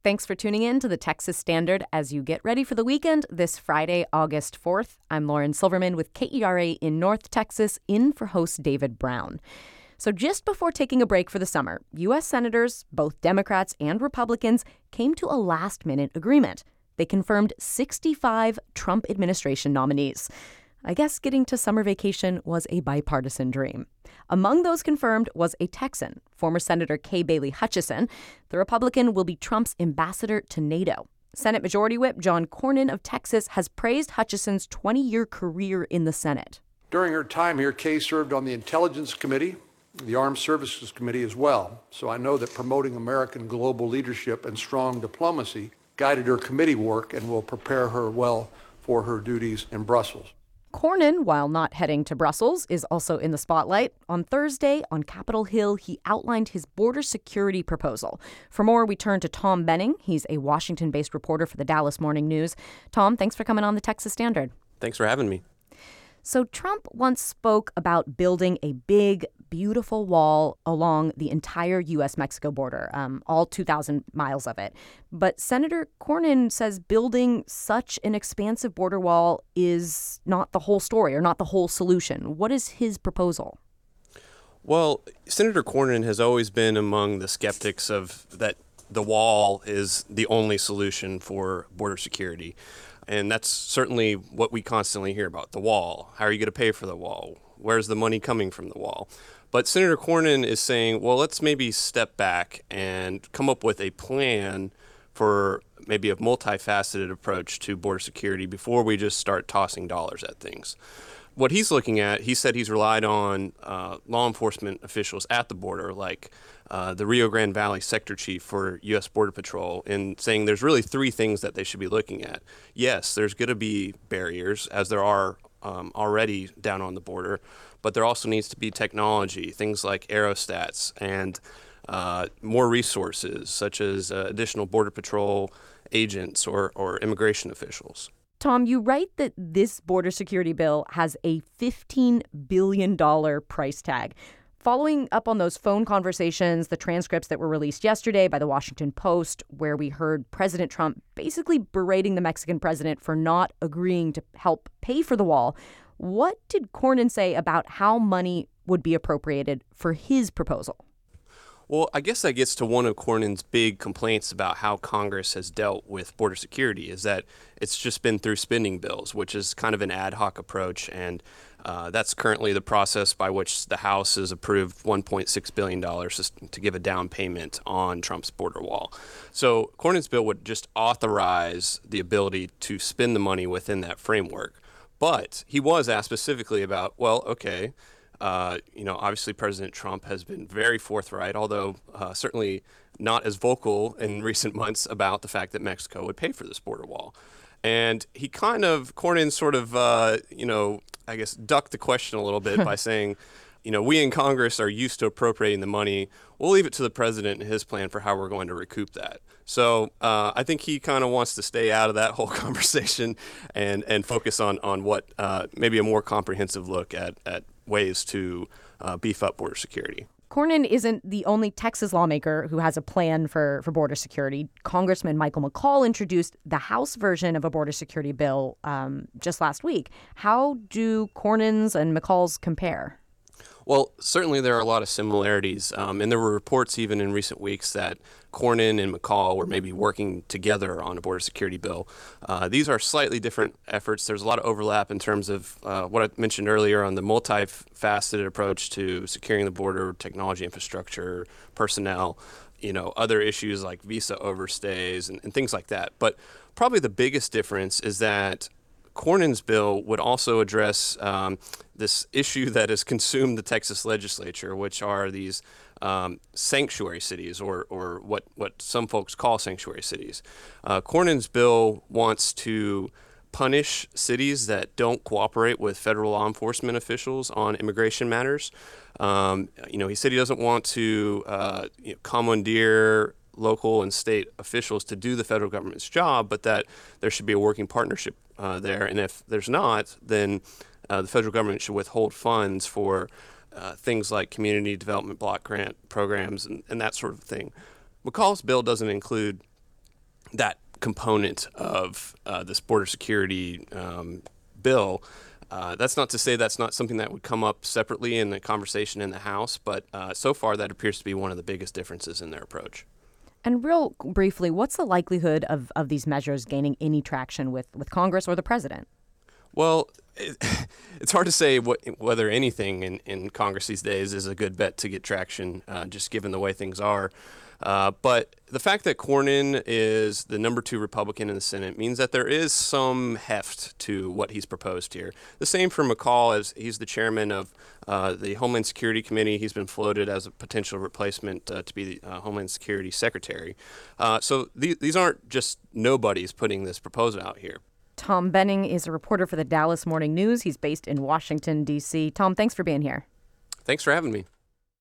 Thanks for tuning in to the Texas Standard as you get ready for the weekend this Friday, August 4th. I'm Lauren Silverman with KERA in North Texas, in for host David Brown. So just before taking a break for the summer, U.S. senators, both Democrats and Republicans, came to a last-minute agreement. They confirmed 65 Trump administration nominees. I guess getting to summer vacation was a bipartisan dream. Among those confirmed was a Texan, former Senator Kay Bailey Hutchison. The Republican will be Trump's ambassador to NATO. Senate Majority Whip John Cornyn of Texas has praised Hutchison's 20-year career in the Senate. During her time here, Kay served on the Intelligence Committee, the Armed Services Committee as well. So I know that promoting American global leadership and strong diplomacy guided her committee work and will prepare her well for her duties in Brussels. Cornyn, while not heading to Brussels, is also in the spotlight. On Thursday, on Capitol Hill, he outlined his border security proposal. For more, we turn to Tom Benning. He's a Washington-based reporter for the Dallas Morning News. Tom, thanks for coming on the Texas Standard. Thanks for having me. So Trump once spoke about building a big, beautiful wall along the entire U.S.-Mexico border, all 2,000 miles of it. But Senator Cornyn says building such an expansive border wall is not the whole story or not the whole solution. What is his proposal? Well, Senator Cornyn has always been among the skeptics of that the wall is the only solution for border security. And that's certainly what we constantly hear about, the wall. How are you going to pay for the wall? Where's the money coming from the wall? But Senator Cornyn is saying, well, let's maybe step back and come up with a plan for maybe a multifaceted approach to border security before we just start tossing dollars at things. What he's looking at, he said he's relied on law enforcement officials at the border, like the Rio Grande Valley sector chief for U.S. Border Patrol, in saying there's really three things that they should be looking at. Yes, there's going to be barriers, as there are already down on the border, but there also needs to be technology, things like aerostats and more resources, such as additional Border Patrol agents or immigration officials. Tom, you write that this border security bill has a $15 billion price tag. Following up on those phone conversations, the transcripts that were released yesterday by the Washington Post, where we heard President Trump basically berating the Mexican president for not agreeing to help pay for the wall, what did Cornyn say about how money would be appropriated for his proposal? Well, I guess that gets to one of Cornyn's big complaints about how Congress has dealt with border security, is that it's just been through spending bills, which is kind of an ad hoc approach. And that's currently the process by which the House has approved $1.6 billion to give a down payment on Trump's border wall. So Cornyn's bill would just authorize the ability to spend the money within that framework. But he was asked specifically about, well, okay, obviously President Trump has been very forthright, although certainly not as vocal in recent months about the fact that Mexico would pay for this border wall. And Cornyn sort of, I guess, ducked the question a little bit by saying, we in Congress are used to appropriating the money. We'll leave it to the president and his plan for how we're going to recoup that. So I think he kind of wants to stay out of that whole conversation and focus on what maybe a more comprehensive look at ways to beef up border security. Cornyn isn't the only Texas lawmaker who has a plan for border security. Congressman Michael McCaul introduced the House version of a border security bill just last week. How do Cornyn's and McCaul's compare? Well, certainly there are a lot of similarities, and there were reports even in recent weeks that Cornyn and McCaul were maybe working together on a border security bill. These are slightly different efforts. There's a lot of overlap in terms of what I mentioned earlier on the multifaceted approach to securing the border, technology infrastructure, personnel, other issues like visa overstays and things like that. But probably the biggest difference is that Cornyn's bill would also address this issue that has consumed the Texas legislature, which are these sanctuary cities, or what some folks call sanctuary cities. Cornyn's bill wants to punish cities that don't cooperate with federal law enforcement officials on immigration matters. He said he doesn't want to commandeer local and state officials to do the federal government's job, but that there should be a working partnership there. And if there's not, then the federal government should withhold funds for things like community development block grant programs and that sort of thing. McCaul's bill doesn't include that component of this border security bill. That's not to say that's not something that would come up separately in the conversation in the House, but so far that appears to be one of the biggest differences in their approach. And real briefly, what's the likelihood of these measures gaining any traction with Congress or the president? Well, it's hard to say whether anything in Congress these days is a good bet to get traction, just given the way things are. But the fact that Cornyn is the number 2 Republican in the Senate means that there is some heft to what he's proposed here. The same for McCaul, as he's the chairman of the Homeland Security Committee. He's been floated as a potential replacement to be the Homeland Security Secretary. So these aren't just nobodies putting this proposal out here. Tom Benning is a reporter for the Dallas Morning News. He's based in Washington, D.C. Tom, thanks for being here. Thanks for having me.